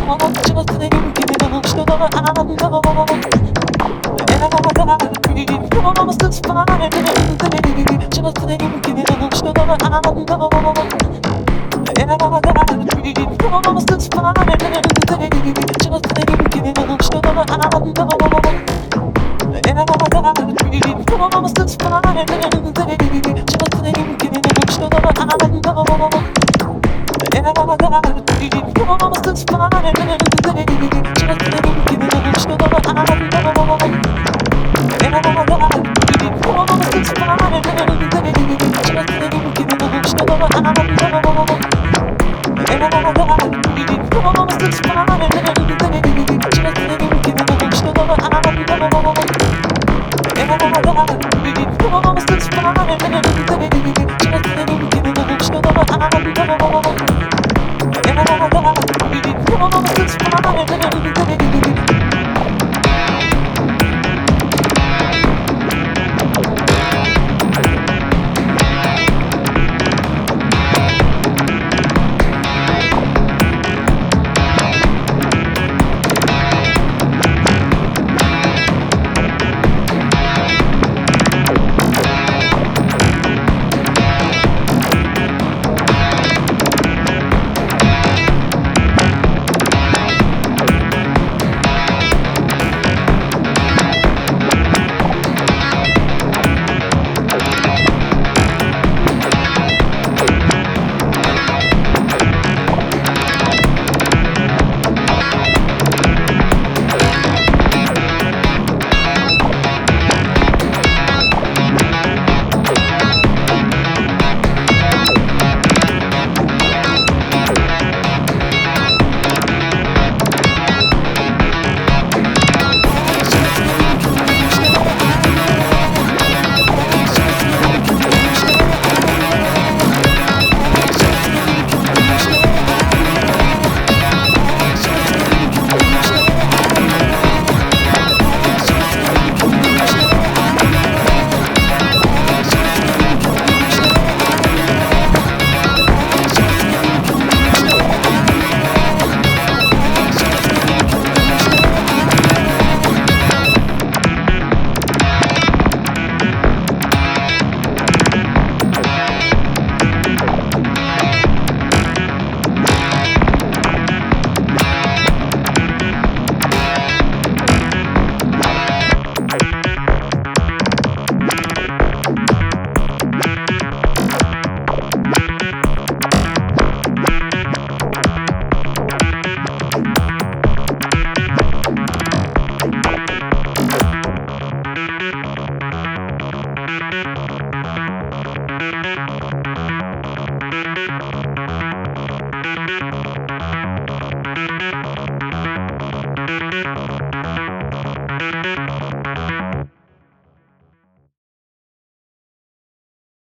Just thinking of sugar, I know. And I gotta dream, promise that's fine. Just thinking of sugar, I know. And I gotta dream, promise that's fine. Just thinking of sugar, I know. And I gotta dream, promise that's fine. Just thinking of sugar, I know. And I gotta dream, promise that's fine. Just thinking of sugar, I know. And I gotta dream, promise that's fine. Just thinking of sugar, I know. And I gotta dream, promise that's fine. Just thinking of sugar, I know. And I gotta dream, promise that's fine.